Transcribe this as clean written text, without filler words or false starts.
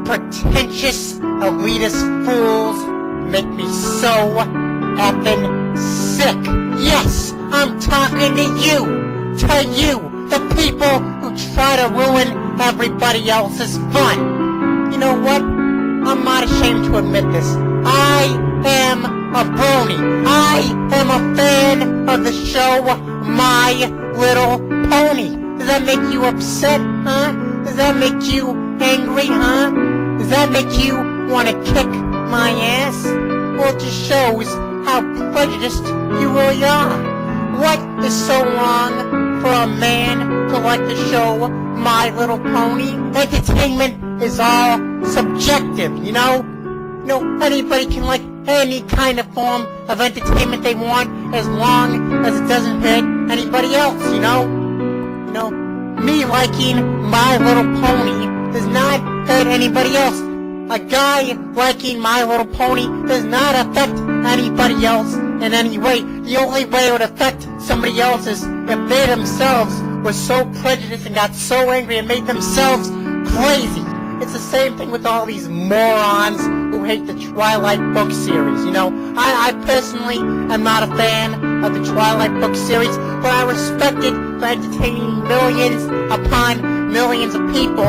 pretentious, elitist fools make me so effing sick. Yes, I'm talking to you, the people who try to ruin everybody else's fun. You know what? I'm not ashamed to admit this. I am a brony. I am a fan of the show My Little Pony. Does that make you upset, huh? Does that make you angry, huh? Does that make you want to kick my ass? Well, it just shows how prejudiced you really are. What is so wrong for a man to like the show My Little Pony? Entertainment is all subjective, you know? Anybody can like any kind of form of entertainment they want as long as it doesn't hurt anybody else, you know? Me liking My Little Pony does not hurt anybody else. A guy liking My Little Pony does not affect anybody else in any way. The only way it would affect somebody else is if they themselves were so prejudiced and got so angry and made themselves crazy. It's the same thing with all these morons who hate the Twilight book series, I personally am not a fan of the Twilight book series, but I respect it for entertaining millions upon millions of people.